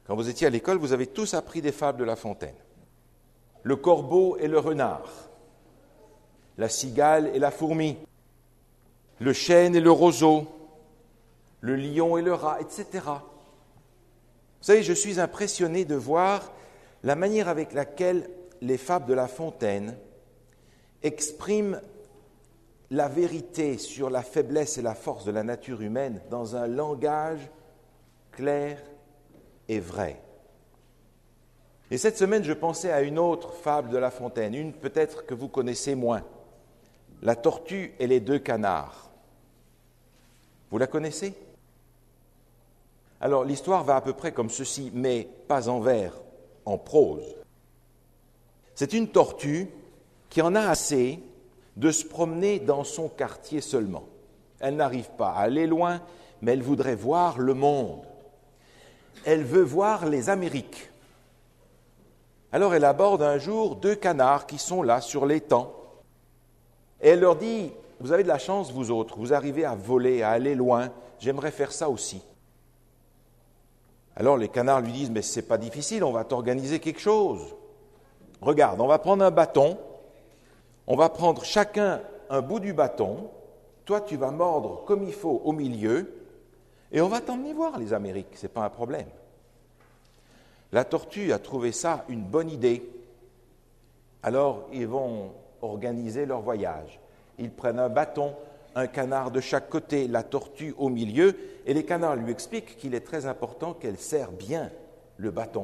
Quand vous étiez à l'école, vous avez tous appris des fables de La Fontaine. Le corbeau et le renard, la cigale et la fourmi, le chêne et le roseau, le lion et le rat, etc. Vous savez, je suis impressionné de voir la manière avec laquelle les fables de La Fontaine expriment la vérité sur la faiblesse et la force de la nature humaine dans un langage clair et vrai. Et cette semaine, je pensais à une autre fable de La Fontaine, une peut-être que vous connaissez moins, La tortue et les 2 canards. Vous la connaissez ? Alors, l'histoire va à peu près comme ceci, mais pas en vers, en prose. C'est une tortue qui en a assez de se promener dans son quartier seulement. Elle n'arrive pas à aller loin, mais elle voudrait voir le monde. Elle veut voir les Amériques. Alors elle aborde un jour 2 canards qui sont là sur l'étang. Et elle leur dit, vous avez de la chance vous autres, vous arrivez à voler, à aller loin, j'aimerais faire ça aussi. Alors les canards lui disent, mais c'est pas difficile, on va t'organiser quelque chose. Regarde, on va prendre un bâton, on va prendre chacun un bout du bâton, toi tu vas mordre comme il faut au milieu, et on va t'emmener voir les Amériques, ce n'est pas un problème. La tortue a trouvé ça une bonne idée. Alors ils vont organiser leur voyage. Ils prennent un bâton, un canard de chaque côté, la tortue au milieu, et les canards lui expliquent qu'il est très important qu'elle serre bien le bâton.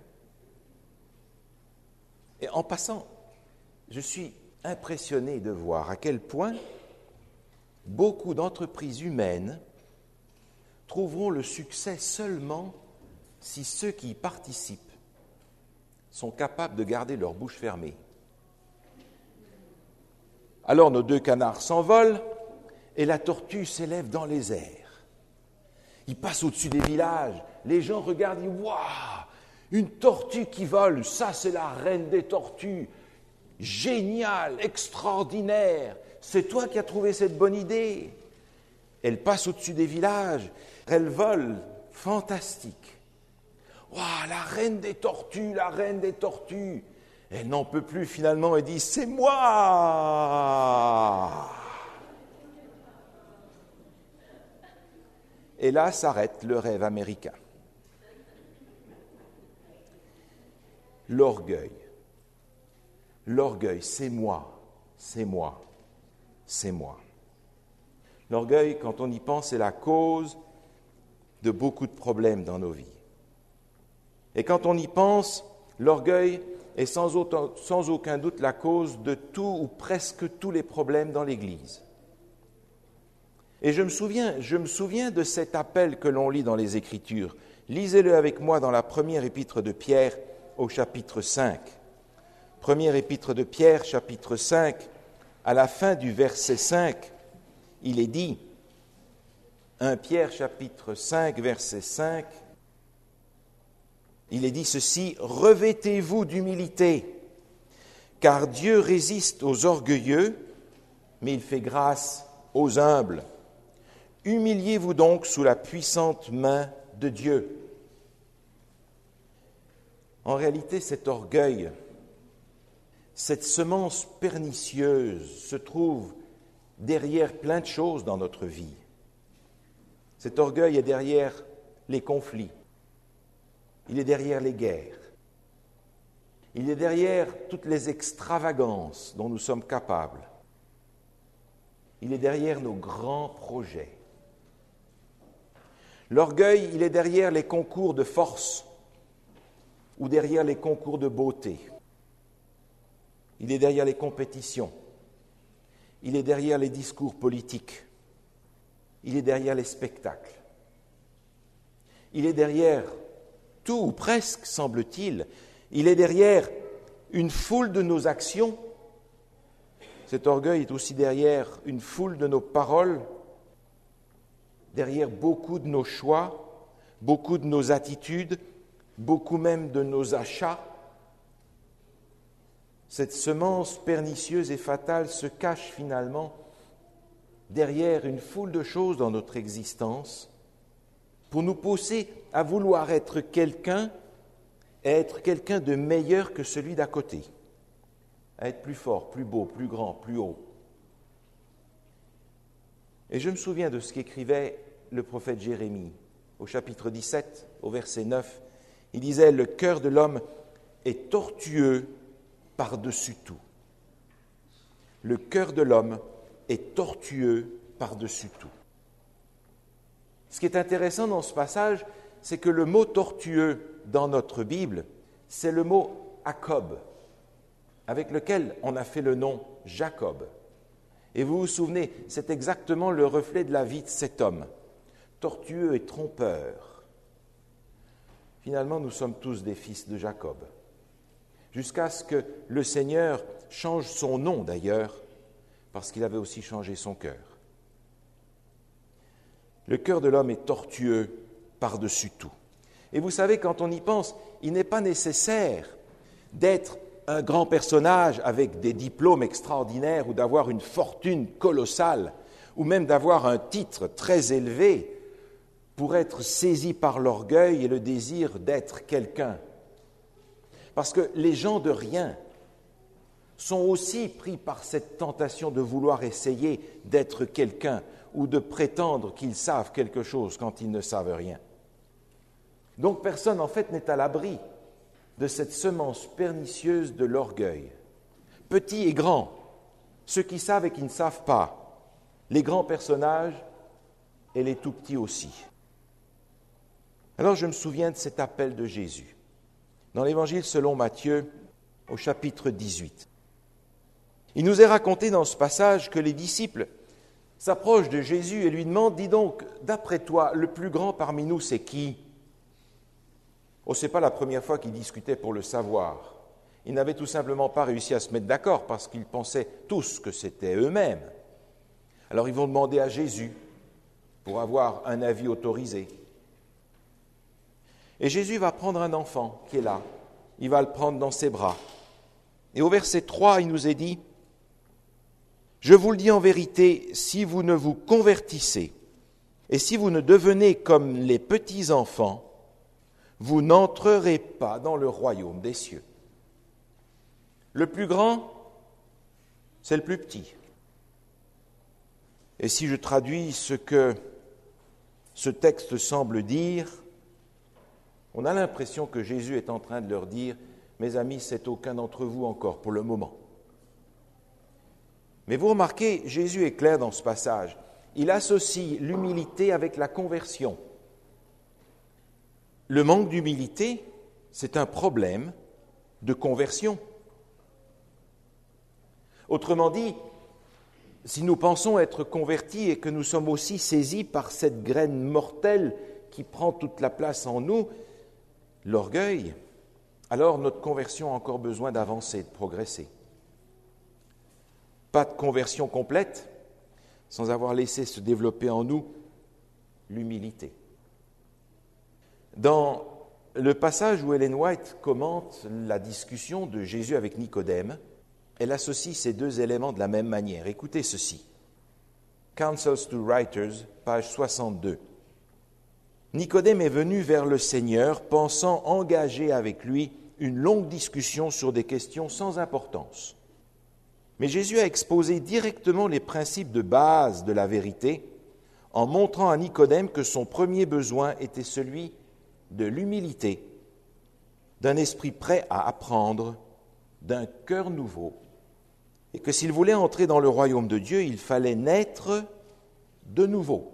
Et en passant, je suis impressionné de voir à quel point beaucoup d'entreprises humaines trouveront le succès seulement si ceux qui y participent sont capables de garder leur bouche fermée. Alors nos 2 canards s'envolent et la tortue s'élève dans les airs. Il passe au-dessus des villages, les gens regardent et disent « Waouh, une tortue qui vole, ça c'est la reine des tortues, génial, extraordinaire, c'est toi qui as trouvé cette bonne idée. » Elle passe au-dessus des villages, elle vole, fantastique. « Waouh, la reine des tortues, la reine des tortues !» Elle n'en peut plus finalement et dit « C'est moi !» Et là s'arrête le rêve américain. L'orgueil. L'orgueil, c'est moi, c'est moi, c'est moi. L'orgueil, quand on y pense, c'est la cause de beaucoup de problèmes dans nos vies. Et quand on y pense, l'orgueil est sans aucun doute la cause de tout ou presque tous les problèmes dans l'Église. Et je me souviens de cet appel que l'on lit dans les Écritures. Lisez-le avec moi dans la première épître de Pierre au chapitre 5. Première épître de Pierre, chapitre 5, à la fin du verset 5, il est dit, 1 Pierre, chapitre 5, verset 5, il est dit ceci, « Revêtez-vous d'humilité, car Dieu résiste aux orgueilleux, mais il fait grâce aux humbles. Humiliez-vous donc sous la puissante main de Dieu. » En réalité, cet orgueil, cette semence pernicieuse se trouve derrière plein de choses dans notre vie. Cet orgueil est derrière les conflits, il est derrière les guerres, il est derrière toutes les extravagances dont nous sommes capables, il est derrière nos grands projets. L'orgueil, il est derrière les concours de force ou derrière les concours de beauté. Il est derrière les compétitions. Il est derrière les discours politiques. Il est derrière les spectacles. Il est derrière tout ou presque, semble-t-il. Il est derrière une foule de nos actions. Cet orgueil est aussi derrière une foule de nos paroles, derrière beaucoup de nos choix, beaucoup de nos attitudes, beaucoup même de nos achats. Cette semence pernicieuse et fatale se cache finalement derrière une foule de choses dans notre existence pour nous pousser à vouloir être quelqu'un et être quelqu'un de meilleur que celui d'à côté, à être plus fort, plus beau, plus grand, plus haut. Et je me souviens de ce qu'écrivait le prophète Jérémie au chapitre 17, au verset 9. Il disait « Le cœur de l'homme est tortueux par-dessus tout. » Le cœur de l'homme est tortueux par-dessus tout. Ce qui est intéressant dans ce passage, c'est que le mot tortueux dans notre Bible, c'est le mot Jacob, avec lequel on a fait le nom Jacob. Et vous vous souvenez, c'est exactement le reflet de la vie de cet homme, tortueux et trompeur. Finalement, nous sommes tous des fils de Jacob, jusqu'à ce que le Seigneur change son nom d'ailleurs, parce qu'il avait aussi changé son cœur. Le cœur de l'homme est tortueux par-dessus tout. Et vous savez, quand on y pense, il n'est pas nécessaire d'être un grand personnage avec des diplômes extraordinaires ou d'avoir une fortune colossale ou même d'avoir un titre très élevé pour être saisi par l'orgueil et le désir d'être quelqu'un. Parce que les gens de rien sont aussi pris par cette tentation de vouloir essayer d'être quelqu'un ou de prétendre qu'ils savent quelque chose quand ils ne savent rien. Donc personne, en fait, n'est à l'abri de cette semence pernicieuse de l'orgueil. Petits et grands, ceux qui savent et qui ne savent pas, les grands personnages et les tout petits aussi. Alors je me souviens de cet appel de Jésus, dans l'Évangile selon Matthieu, au chapitre 18. Il nous est raconté dans ce passage que les disciples s'approchent de Jésus et lui demandent « Dis donc, d'après toi, le plus grand parmi nous, c'est qui ?» Oh, ce n'est pas la première fois qu'ils discutaient pour le savoir. Ils n'avaient tout simplement pas réussi à se mettre d'accord parce qu'ils pensaient tous que c'était eux-mêmes. Alors ils vont demander à Jésus pour avoir un avis autorisé. Et Jésus va prendre un enfant qui est là. Il va le prendre dans ses bras. Et au verset 3, il nous est dit « Je vous le dis en vérité, si vous ne vous convertissez et si vous ne devenez comme les petits enfants, vous n'entrerez pas dans le royaume des cieux. » Le plus grand, c'est le plus petit. Et si je traduis ce que ce texte semble dire, on a l'impression que Jésus est en train de leur dire « Mes amis, c'est aucun d'entre vous encore pour le moment. » Mais vous remarquez, Jésus est clair dans ce passage. Il associe l'humilité avec la conversion. Le manque d'humilité, c'est un problème de conversion. Autrement dit, si nous pensons être convertis et que nous sommes aussi saisis par cette graine mortelle qui prend toute la place en nous, l'orgueil, alors notre conversion a encore besoin d'avancer, de progresser. Pas de conversion complète sans avoir laissé se développer en nous l'humilité. Dans le passage où Ellen White commente la discussion de Jésus avec Nicodème, elle associe ces deux éléments de la même manière. Écoutez ceci. Counsels to Writers, page 62. Nicodème est venu vers le Seigneur pensant engager avec lui une longue discussion sur des questions sans importance. Mais Jésus a exposé directement les principes de base de la vérité en montrant à Nicodème que son premier besoin était celui de l'humilité, d'un esprit prêt à apprendre, d'un cœur nouveau, et que s'il voulait entrer dans le royaume de Dieu, il fallait naître de nouveau.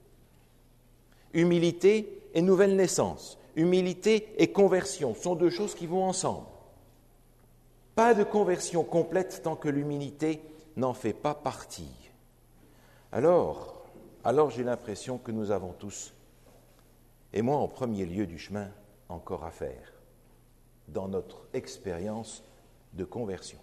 Humilité et nouvelle naissance, humilité et conversion sont deux choses qui vont ensemble. Pas de conversion complète tant que l'humilité n'en fait pas partie. Alors j'ai l'impression que nous avons tous, et moi en premier lieu, du chemin encore à faire dans notre expérience de conversion.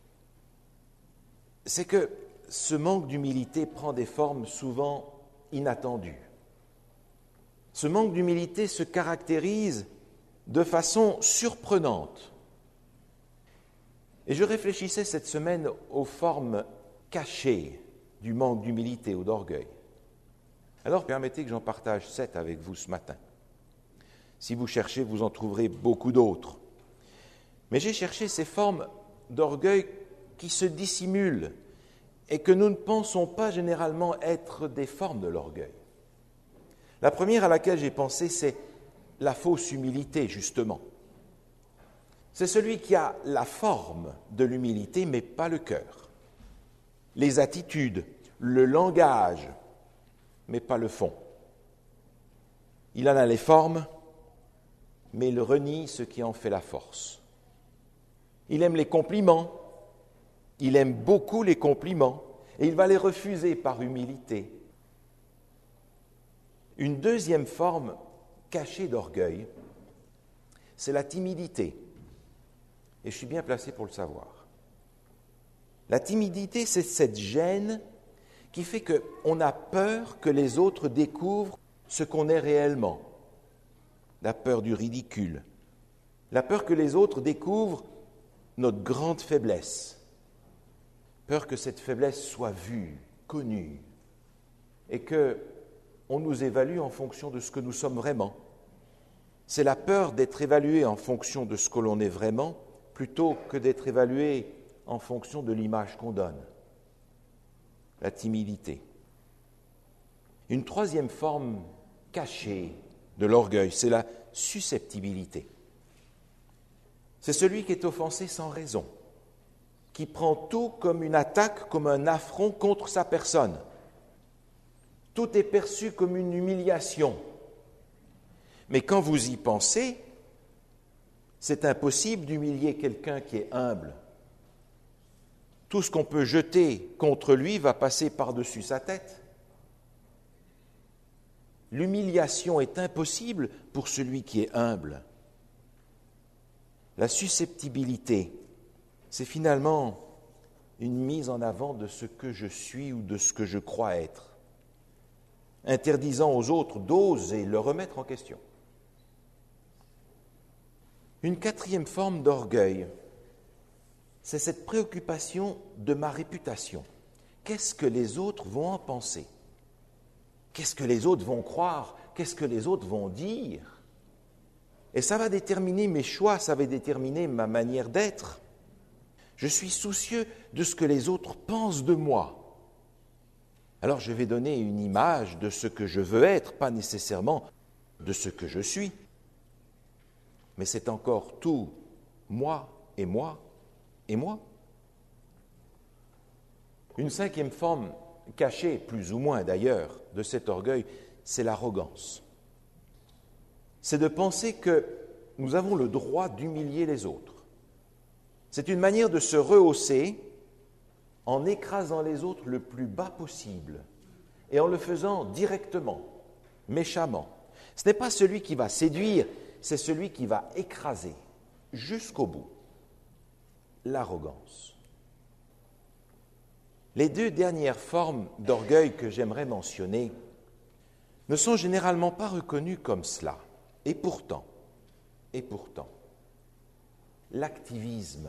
C'est que ce manque d'humilité prend des formes souvent inattendues. Ce manque d'humilité se caractérise de façon surprenante. Et je réfléchissais cette semaine aux formes cachées du manque d'humilité ou d'orgueil. Alors permettez que j'en partage 7 avec vous ce matin. Si vous cherchez, vous en trouverez beaucoup d'autres. Mais j'ai cherché ces formes d'orgueil qui se dissimulent et que nous ne pensons pas généralement être des formes de l'orgueil. La première à laquelle j'ai pensé, c'est la fausse humilité, justement. C'est celui qui a la forme de l'humilité, mais pas le cœur. Les attitudes, le langage, mais pas le fond. Il en a les formes, mais il renie ce qui en fait la force. Il aime les compliments, il aime beaucoup les compliments, et il va les refuser par humilité. Une deuxième forme cachée d'orgueil, c'est la timidité. Et je suis bien placé pour le savoir. La timidité, c'est cette gêne qui fait qu'on a peur que les autres découvrent ce qu'on est réellement. La peur du ridicule. La peur que les autres découvrent notre grande faiblesse. Peur que cette faiblesse soit vue, connue, et qu'on nous évalue en fonction de ce que nous sommes vraiment. C'est la peur d'être évalué en fonction de ce que l'on est vraiment, plutôt que d'être évalué en fonction de l'image qu'on donne. La timidité. Une troisième forme cachée de l'orgueil, c'est la susceptibilité. C'est celui qui est offensé sans raison, qui prend tout comme une attaque, comme un affront contre sa personne. Tout est perçu comme une humiliation. Mais quand vous y pensez, c'est impossible d'humilier quelqu'un qui est humble. Tout ce qu'on peut jeter contre lui va passer par-dessus sa tête. L'humiliation est impossible pour celui qui est humble. La susceptibilité, c'est finalement une mise en avant de ce que je suis ou de ce que je crois être, interdisant aux autres d'oser le remettre en question. Une quatrième forme d'orgueil, c'est cette préoccupation de ma réputation. Qu'est-ce que les autres vont en penser? Qu'est-ce que les autres vont croire? Qu'est-ce que les autres vont dire? Et ça va déterminer mes choix, ça va déterminer ma manière d'être. Je suis soucieux de ce que les autres pensent de moi. Alors je vais donner une image de ce que je veux être, pas nécessairement de ce que je suis. Mais c'est encore tout moi et moi et moi. Une cinquième forme cachée, plus ou moins d'ailleurs, de cet orgueil, c'est l'arrogance. C'est de penser que nous avons le droit d'humilier les autres. C'est une manière de se rehausser en écrasant les autres le plus bas possible et en le faisant directement, méchamment. Ce n'est pas celui qui va séduire, c'est celui qui va écraser jusqu'au bout. L'arrogance. Les deux dernières formes d'orgueil que j'aimerais mentionner ne sont généralement pas reconnues comme cela. Et pourtant, l'activisme,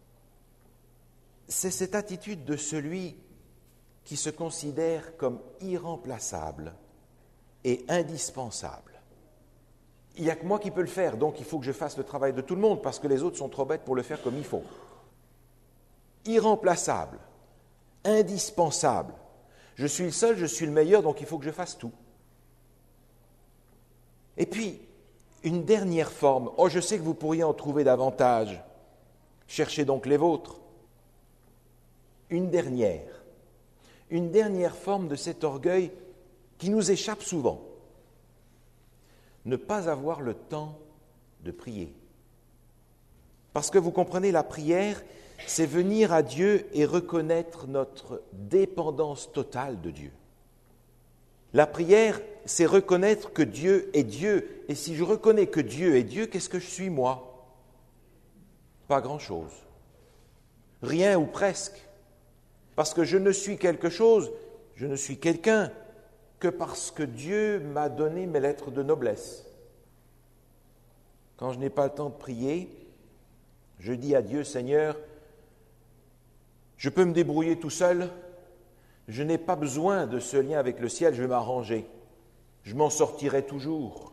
c'est cette attitude de celui qui se considère comme irremplaçable et indispensable. Il n'y a que moi qui peux le faire, donc il faut que je fasse le travail de tout le monde parce que les autres sont trop bêtes pour le faire comme il faut. Irremplaçable, indispensable. Je suis le seul, je suis le meilleur, donc il faut que je fasse tout. Et puis, une dernière forme. Oh, je sais que vous pourriez en trouver davantage. Cherchez donc les vôtres. Une dernière forme de cet orgueil qui nous échappe souvent. Ne pas avoir le temps de prier. Parce que vous comprenez, la prière, c'est venir à Dieu et reconnaître notre dépendance totale de Dieu. La prière, c'est reconnaître que Dieu est Dieu. Et si je reconnais que Dieu est Dieu, qu'est-ce que je suis moi? Pas grand-chose. Rien ou presque. Parce que je ne suis quelque chose, je ne suis quelqu'un que parce que Dieu m'a donné mes lettres de noblesse. Quand je n'ai pas le temps de prier, je dis à Dieu, Seigneur, je peux me débrouiller tout seul, je n'ai pas besoin de ce lien avec le ciel, je vais m'arranger. je m'en sortirai toujours.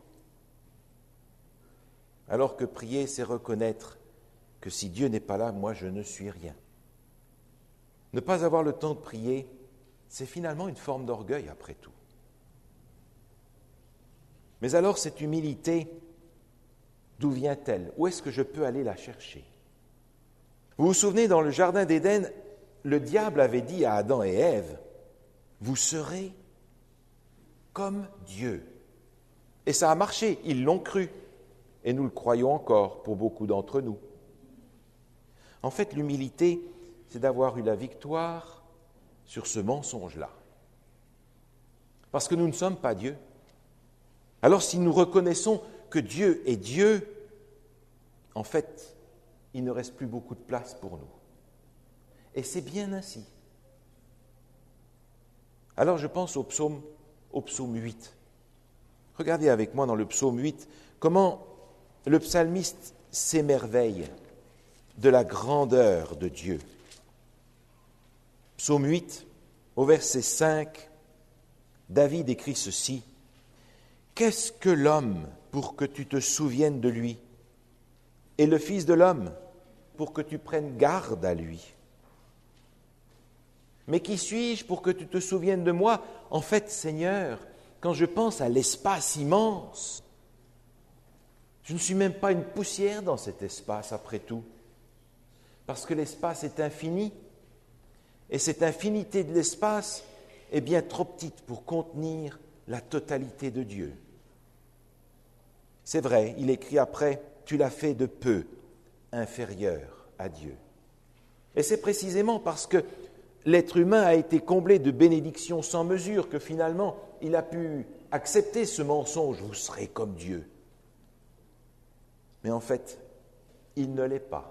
Alors que prier, c'est reconnaître que si Dieu n'est pas là, moi je ne suis rien. Ne pas avoir le temps de prier, c'est finalement une forme d'orgueil après tout. Mais alors cette humilité, d'où vient-elle? Où est-ce que je peux aller la chercher? Vous vous souvenez, dans le jardin d'Éden, le diable avait dit à Adam et Ève, « Vous serez comme Dieu. » Et ça a marché, ils l'ont cru. Et nous le croyons encore pour beaucoup d'entre nous. En fait, l'humilité, c'est d'avoir eu la victoire sur ce mensonge-là. Parce que nous ne sommes pas Dieu. Alors si nous reconnaissons que Dieu est Dieu, en fait, il ne reste plus beaucoup de place pour nous. Et c'est bien ainsi. Alors je pense au psaume 8. Regardez avec moi dans le psaume 8 comment le psalmiste s'émerveille de la grandeur de Dieu. Psaume 8, au verset 5, David écrit ceci. « Qu'est-ce que l'homme pour que tu te souviennes de lui, et le Fils de l'homme pour que tu prennes garde à lui? Mais qui suis-je pour que tu te souviennes de moi? En fait, Seigneur, quand je pense à l'espace immense, je ne suis même pas une poussière dans cet espace après tout, parce que l'espace est infini, et cette infinité de l'espace est bien trop petite pour contenir la totalité de Dieu. C'est vrai, il écrit après, tu l'as fait de peu inférieur à Dieu. Et c'est précisément parce que l'être humain a été comblé de bénédictions sans mesure que finalement il a pu accepter ce mensonge, vous serez comme Dieu. Mais en fait, il ne l'est pas.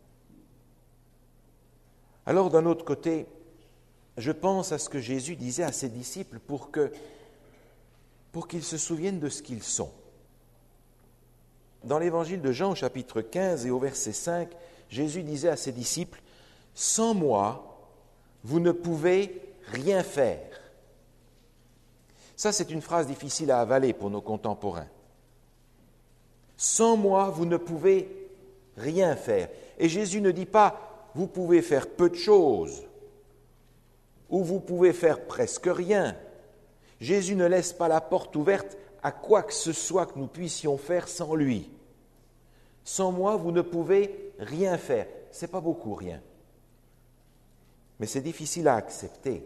Alors d'un autre côté, je pense à ce que Jésus disait à ses disciples pour qu'ils se souviennent de ce qu'ils sont. Dans l'évangile de Jean, au chapitre 15 et au verset 5, Jésus disait à ses disciples, « Sans moi, vous ne pouvez rien faire. » Ça, c'est une phrase difficile à avaler pour nos contemporains. « Sans moi, vous ne pouvez rien faire. » Et Jésus ne dit pas, « Vous pouvez faire peu de choses » ou « Vous pouvez faire presque rien ». Jésus ne laisse pas la porte ouverte à quoi que ce soit que nous puissions faire sans lui. Sans moi, vous ne pouvez rien faire. Ce n'est pas beaucoup rien. Mais c'est difficile à accepter.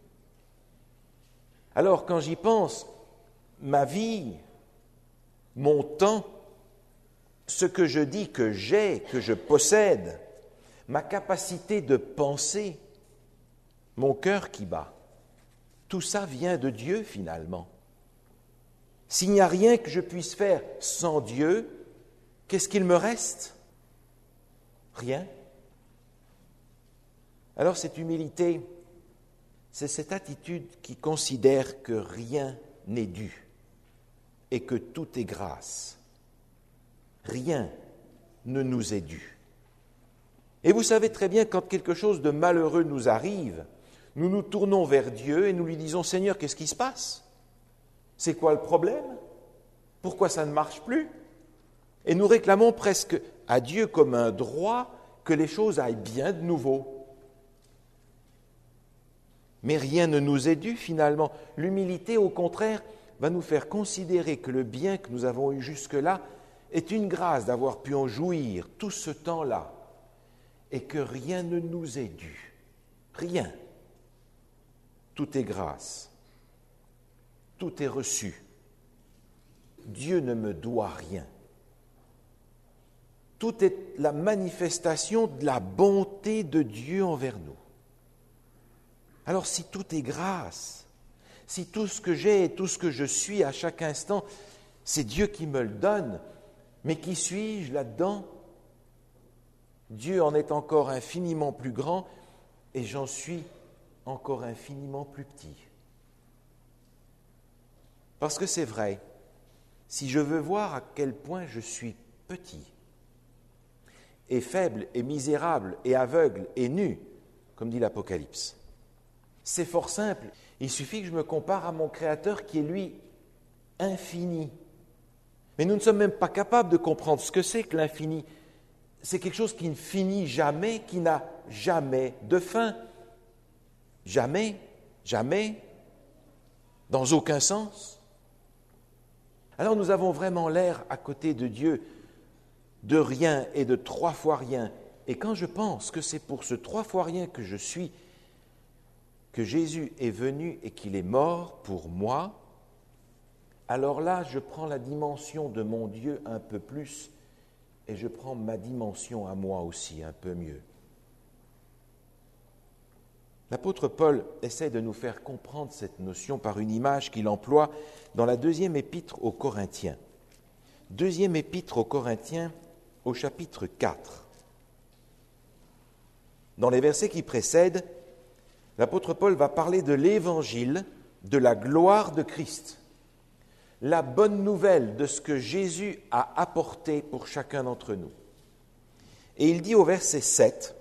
Alors, quand j'y pense, ma vie, mon temps, ce que je dis que j'ai, que je possède, ma capacité de penser, mon cœur qui bat, tout ça vient de Dieu finalement. S'il n'y a rien que je puisse faire sans Dieu, qu'est-ce qu'il me reste? Rien. Alors cette humilité, c'est cette attitude qui considère que rien n'est dû et que tout est grâce. Rien ne nous est dû. Et vous savez très bien, quand quelque chose de malheureux nous arrive, nous nous tournons vers Dieu et nous lui disons « Seigneur, qu'est-ce qui se passe? C'est quoi le problème? Pourquoi ça ne marche plus ?» Et nous réclamons presque à Dieu comme un droit que les choses aillent bien de nouveau. Mais rien ne nous est dû finalement. L'humilité, au contraire, va nous faire considérer que le bien que nous avons eu jusque-là est une grâce d'avoir pu en jouir tout ce temps-là et que rien ne nous est dû. Rien. Tout est grâce. Tout est reçu. Dieu ne me doit rien. Tout est la manifestation de la bonté de Dieu envers nous. Alors si tout est grâce, si tout ce que j'ai et tout ce que je suis à chaque instant, c'est Dieu qui me le donne, mais qui suis-je là-dedans? Dieu en est encore infiniment plus grand et j'en suis encore infiniment plus petit. Parce que c'est vrai, si je veux voir à quel point je suis petit, et faible, et misérable, et aveugle, et nu, comme dit l'Apocalypse, c'est fort simple. Il suffit que je me compare à mon Créateur qui est lui infini. Mais nous ne sommes même pas capables de comprendre ce que c'est que l'infini. C'est quelque chose qui ne finit jamais, qui n'a jamais de fin. Jamais, jamais, dans aucun sens. Alors nous avons vraiment l'air, à côté de Dieu, de rien et de 3 fois rien. Et quand je pense que c'est pour ce 3 fois rien que je suis, que Jésus est venu et qu'il est mort pour moi, alors là, je prends la dimension de mon Dieu un peu plus et je prends ma dimension à moi aussi un peu mieux. L'apôtre Paul essaie de nous faire comprendre cette notion par une image qu'il emploie dans la 2e épître aux Corinthiens. 2e épître aux Corinthiens au chapitre 4. Dans les versets qui précèdent, l'apôtre Paul va parler de l'évangile, de la gloire de Christ. La bonne nouvelle de ce que Jésus a apporté pour chacun d'entre nous. Et il dit au verset 7,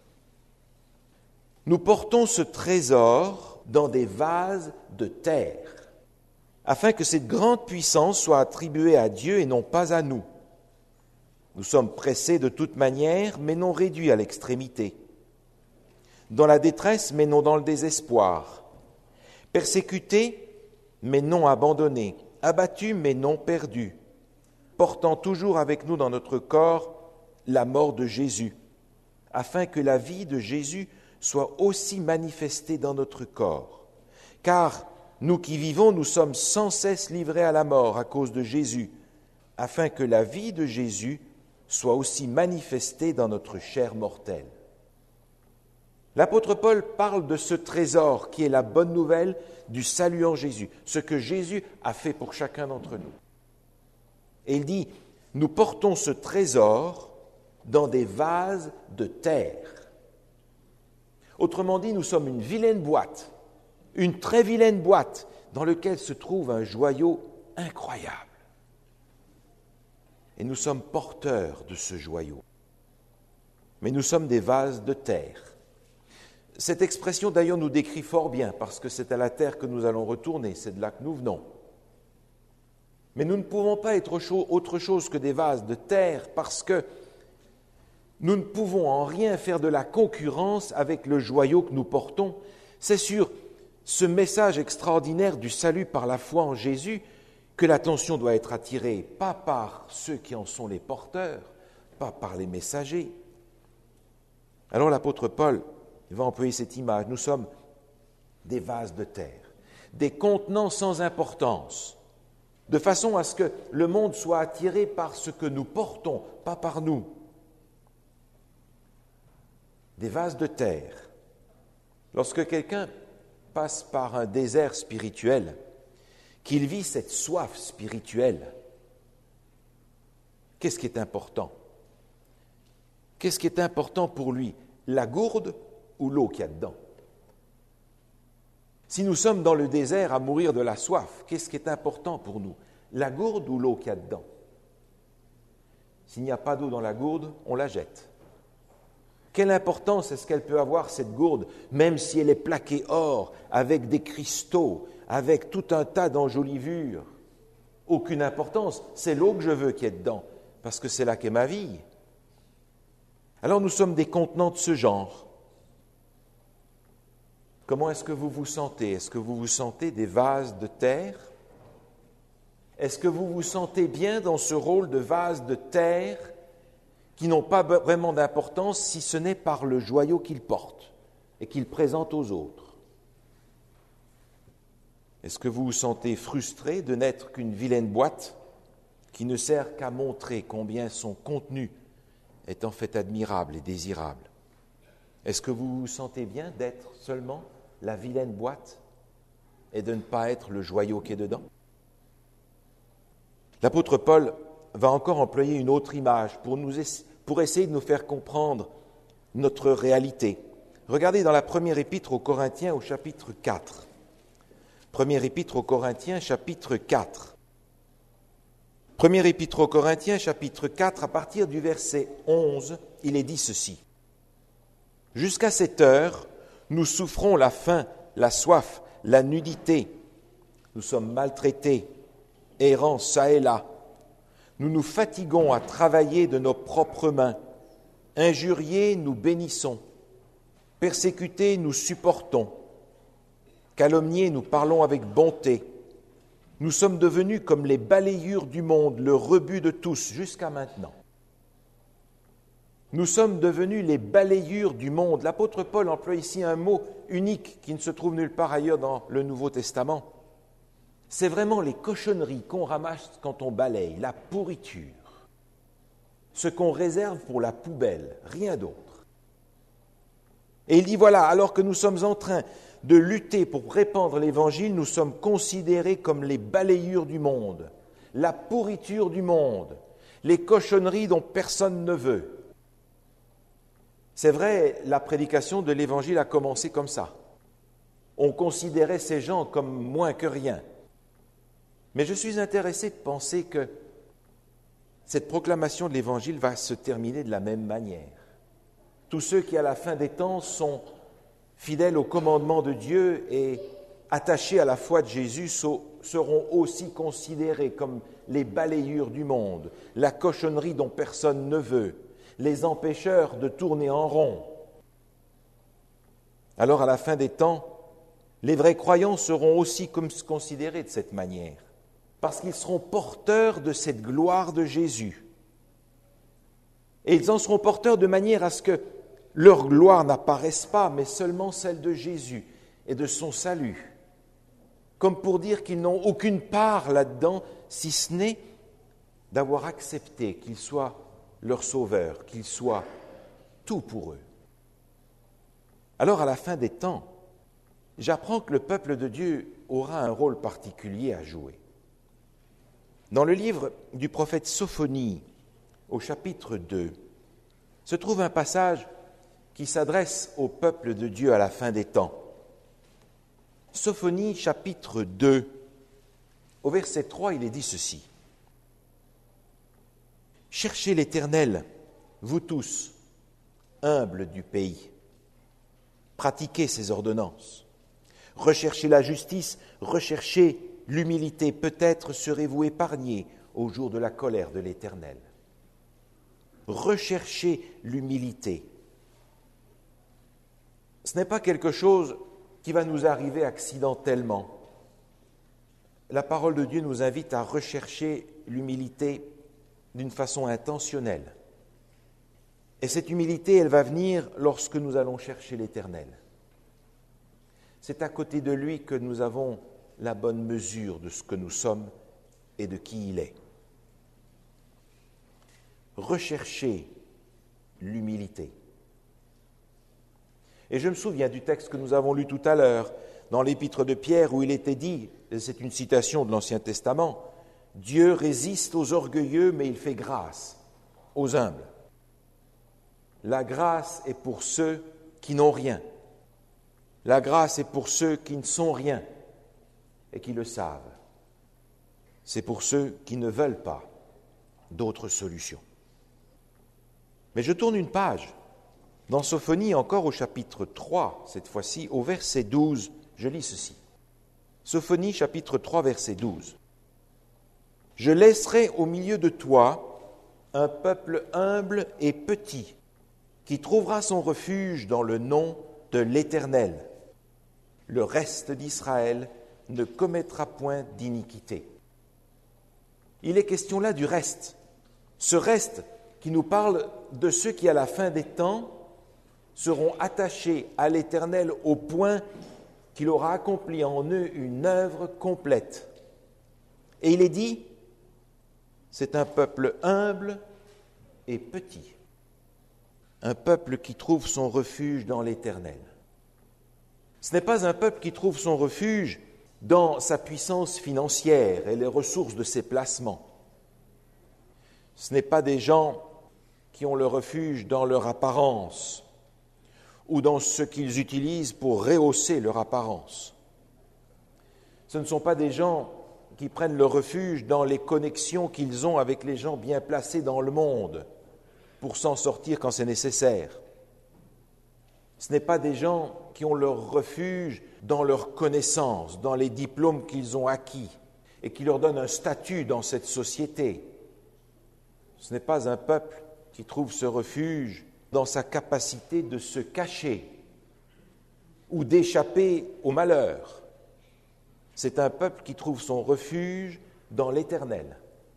« Nous portons ce trésor dans des vases de terre, afin que cette grande puissance soit attribuée à Dieu et non pas à nous. Nous sommes pressés de toute manière, mais non réduits à l'extrémité. Dans la détresse, mais non dans le désespoir. Persécutés, mais non abandonnés. Abattus mais non perdus, portant toujours avec nous dans notre corps la mort de Jésus, afin que la vie de Jésus soit aussi manifestée dans notre corps. Car nous qui vivons, nous sommes sans cesse livrés à la mort à cause de Jésus, afin que la vie de Jésus soit aussi manifestée dans notre chair mortelle. » L'apôtre Paul parle de ce trésor qui est la bonne nouvelle du salut en Jésus, ce que Jésus a fait pour chacun d'entre nous. Et il dit, nous portons ce trésor dans des vases de terre. Autrement dit, nous sommes une vilaine boîte, une très vilaine boîte dans laquelle se trouve un joyau incroyable. Et nous sommes porteurs de ce joyau. Mais nous sommes des vases de terre. Cette expression d'ailleurs nous décrit fort bien parce que c'est à la terre que nous allons retourner, c'est de là que nous venons. Mais nous ne pouvons pas être autre chose que des vases de terre parce que nous ne pouvons en rien faire de la concurrence avec le joyau que nous portons. C'est sur ce message extraordinaire du salut par la foi en Jésus que l'attention doit être attirée, pas par ceux qui en sont les porteurs, pas par les messagers. Alors l'apôtre Paul va employer cette image. Nous sommes des vases de terre, des contenants sans importance, de façon à ce que le monde soit attiré par ce que nous portons, pas par nous. Des vases de terre. Lorsque quelqu'un passe par un désert spirituel, qu'il vit cette soif spirituelle, qu'est-ce qui est important? Qu'est-ce qui est important pour lui? La gourde ou l'eau qu'il y a dedans? Si nous sommes dans le désert à mourir de la soif, qu'est-ce qui est important pour nous? La gourde ou l'eau qu'il y a dedans? S'il n'y a pas d'eau dans la gourde, on la jette. Quelle importance est-ce qu'elle peut avoir, cette gourde, même si elle est plaquée or, avec des cristaux, avec tout un tas d'enjolivures? Aucune importance, c'est l'eau que je veux qu'il y ait dedans, parce que c'est là qu'est ma vie. Alors nous sommes des contenants de ce genre. Comment est-ce que vous vous sentez? Est-ce que vous vous sentez des vases de terre? Est-ce que vous vous sentez bien dans ce rôle de vase de terre qui n'ont pas vraiment d'importance si ce n'est par le joyau qu'ils portent et qu'ils présentent aux autres? Est-ce que vous vous sentez frustré de n'être qu'une vilaine boîte qui ne sert qu'à montrer combien son contenu est en fait admirable et désirable? Est-ce que vous vous sentez bien d'être seulement la vilaine boîte et de ne pas être le joyau qui est dedans? L'apôtre Paul va encore employer une autre image pour essayer de nous faire comprendre notre réalité. Regardez dans la première épître aux Corinthiens au chapitre 4. Première épître aux Corinthiens, chapitre 4. Première épître aux Corinthiens, chapitre 4, à partir du verset 11, il est dit ceci. « Jusqu'à cette heure, nous souffrons la faim, la soif, la nudité. Nous sommes maltraités, errant çà et là. Nous nous fatiguons à travailler de nos propres mains. Injuriés, nous bénissons. Persécutés, nous supportons. Calomniés, nous parlons avec bonté. Nous sommes devenus comme les balayures du monde, le rebut de tous, jusqu'à maintenant. Nous sommes devenus les balayures du monde. L'apôtre Paul emploie ici un mot unique qui ne se trouve nulle part ailleurs dans le Nouveau Testament. C'est vraiment les cochonneries qu'on ramasse quand on balaye, la pourriture, ce qu'on réserve pour la poubelle, rien d'autre. Et il dit, voilà, alors que nous sommes en train de lutter pour répandre l'Évangile, nous sommes considérés comme les balayures du monde, la pourriture du monde, les cochonneries dont personne ne veut. C'est vrai, la prédication de l'Évangile a commencé comme ça. On considérait ces gens comme moins que rien. Mais je suis intéressé de penser que cette proclamation de l'Évangile va se terminer de la même manière. Tous ceux qui, à la fin des temps, sont fidèles au commandement de Dieu et attachés à la foi de Jésus seront aussi considérés comme les balayures du monde, la cochonnerie dont personne ne veut, les empêcheurs de tourner en rond. Alors, à la fin des temps, les vrais croyants seront aussi considérés de cette manière, parce qu'ils seront porteurs de cette gloire de Jésus. Et ils en seront porteurs de manière à ce que leur gloire n'apparaisse pas, mais seulement celle de Jésus et de son salut. Comme pour dire qu'ils n'ont aucune part là-dedans, si ce n'est d'avoir accepté qu'il soit leur sauveur, qu'il soit tout pour eux. Alors, à la fin des temps, j'apprends que le peuple de Dieu aura un rôle particulier à jouer. Dans le livre du prophète Sophonie, au chapitre 2, se trouve un passage qui s'adresse au peuple de Dieu à la fin des temps. Sophonie, chapitre 2, au verset 3, il est dit ceci. « Cherchez l'Éternel, vous tous, humbles du pays. Pratiquez ses ordonnances. Recherchez la justice, recherchez l'humilité. Peut-être serez-vous épargnés au jour de la colère de l'Éternel. » Recherchez l'humilité. Ce n'est pas quelque chose qui va nous arriver accidentellement. La parole de Dieu nous invite à rechercher l'humilité d'une façon intentionnelle. Et cette humilité, elle va venir lorsque nous allons chercher l'Éternel. C'est à côté de lui que nous avons la bonne mesure de ce que nous sommes et de qui il est. Recherchez l'humilité. Et je me souviens du texte que nous avons lu tout à l'heure, dans l'épître de Pierre, où il était dit, et c'est une citation de l'Ancien Testament, « Dieu résiste aux orgueilleux, mais il fait grâce aux humbles. » La grâce est pour ceux qui n'ont rien. La grâce est pour ceux qui ne sont rien et qui le savent. C'est pour ceux qui ne veulent pas d'autres solutions. Mais je tourne une page. Dans Sophonie, encore au chapitre 3, cette fois-ci, au verset 12, je lis ceci. Sophonie, chapitre 3, verset 12. « Je laisserai au milieu de toi un peuple humble et petit, qui trouvera son refuge dans le nom de l'Éternel. Le reste d'Israël ne commettra point d'iniquité. » Il est question là du reste. Ce reste qui nous parle de ceux qui, à la fin des temps, seront attachés à l'Éternel au point qu'il aura accompli en eux une œuvre complète. Et il est dit, c'est un peuple humble et petit, un peuple qui trouve son refuge dans l'Éternel. Ce n'est pas un peuple qui trouve son refuge dans sa puissance financière et les ressources de ses placements. Ce n'est pas des gens qui ont le refuge dans leur apparence ou dans ce qu'ils utilisent pour rehausser leur apparence. Ce ne sont pas des gens qui prennent le refuge dans les connexions qu'ils ont avec les gens bien placés dans le monde pour s'en sortir quand c'est nécessaire. Ce n'est pas des gens qui ont leur refuge dans leur connaissance, dans les diplômes qu'ils ont acquis. et qui leur donne un statut dans cette société. Ce n'est pas un peuple qui trouve ce refuge dans sa capacité de se cacher ou d'échapper au malheur. C'est un peuple qui trouve son refuge dans l'Éternel.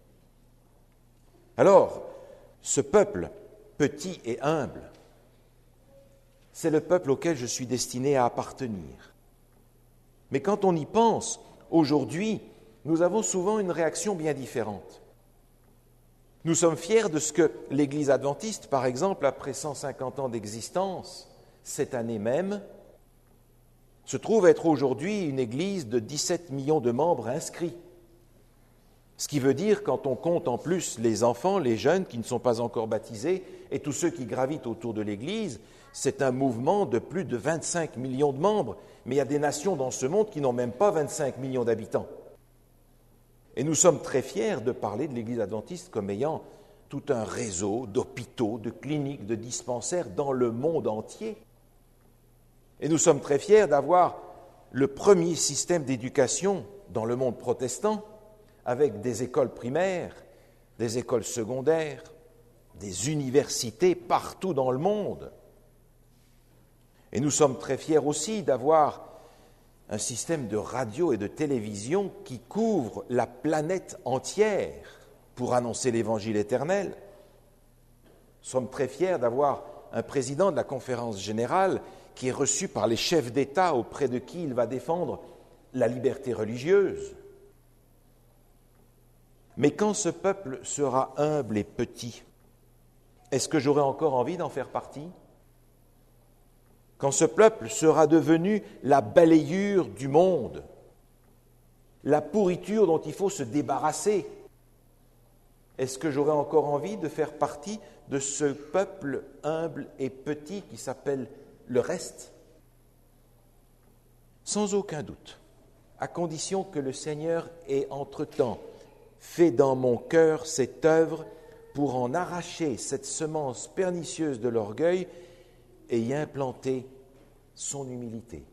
Alors, ce peuple petit et humble, c'est le peuple auquel je suis destiné à appartenir. Mais quand on y pense, aujourd'hui, nous avons souvent une réaction bien différente. Nous sommes fiers de ce que l'Église adventiste, par exemple, après 150 ans d'existence, cette année même, se trouve être aujourd'hui une Église de 17 millions de membres inscrits. Ce qui veut dire, quand on compte en plus les enfants, les jeunes qui ne sont pas encore baptisés et tous ceux qui gravitent autour de l'Église, c'est un mouvement de plus de 25 millions de membres. Mais il y a des nations dans ce monde qui n'ont même pas 25 millions d'habitants. Et nous sommes très fiers de parler de l'Église adventiste comme ayant tout un réseau d'hôpitaux, de cliniques, de dispensaires dans le monde entier. Et nous sommes très fiers d'avoir le premier système d'éducation dans le monde protestant, avec des écoles primaires, des écoles secondaires, des universités partout dans le monde. Et nous sommes très fiers aussi d'avoir un système de radio et de télévision qui couvre la planète entière pour annoncer l'Évangile éternel. Nous sommes très fiers d'avoir un président de la conférence générale qui est reçu par les chefs d'État auprès de qui il va défendre la liberté religieuse. Mais quand ce peuple sera humble et petit, est-ce que j'aurai encore envie d'en faire partie ? Quand ce peuple sera devenu la balayure du monde, la pourriture dont il faut se débarrasser, est-ce que j'aurai encore envie de faire partie de ce peuple humble et petit qui s'appelle le reste ? Sans aucun doute, à condition que le Seigneur ait entre-temps fait dans mon cœur cette œuvre pour en arracher cette semence pernicieuse de l'orgueil et y implanter son humilité.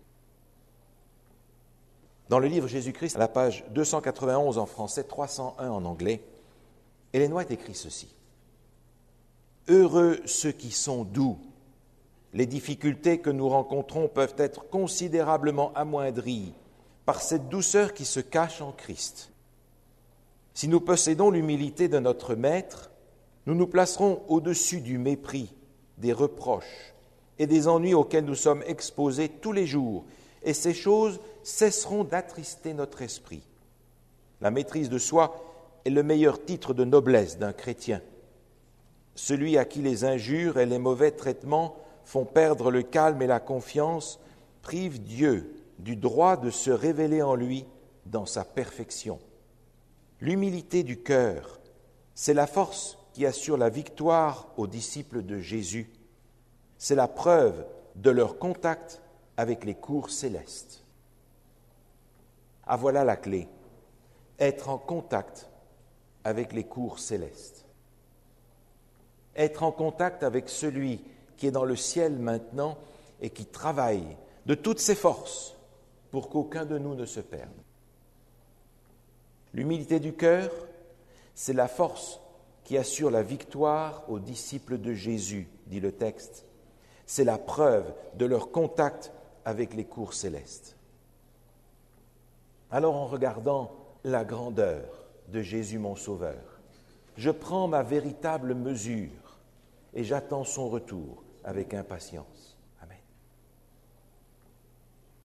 Dans le livre Jésus-Christ, à la page 291 en français, 301 en anglais, Ellen White écrit ceci. « Heureux ceux qui sont doux. Les difficultés que nous rencontrons peuvent être considérablement amoindries par cette douceur qui se cache en Christ. Si nous possédons l'humilité de notre Maître, nous nous placerons au-dessus du mépris, des reproches et des ennuis auxquels nous sommes exposés tous les jours, et ces choses cesseront d'attrister notre esprit. La maîtrise de soi est le meilleur titre de noblesse d'un chrétien. Celui à qui les injures et les mauvais traitements font perdre le calme et la confiance prive Dieu du droit de se révéler en lui dans sa perfection. L'humilité du cœur, c'est la force qui assure la victoire aux disciples de Jésus. C'est la preuve de leur contact avec les cours célestes. Ah, voilà la clé, être en contact avec les cours célestes. Être en contact avec celui qui est dans le ciel maintenant et qui travaille de toutes ses forces pour qu'aucun de nous ne se perde. L'humilité du cœur, c'est la force qui assure la victoire aux disciples de Jésus, dit le texte. C'est la preuve de leur contact avec les cours célestes. Alors, en regardant la grandeur de Jésus mon Sauveur, je prends ma véritable mesure et j'attends son retour avec impatience.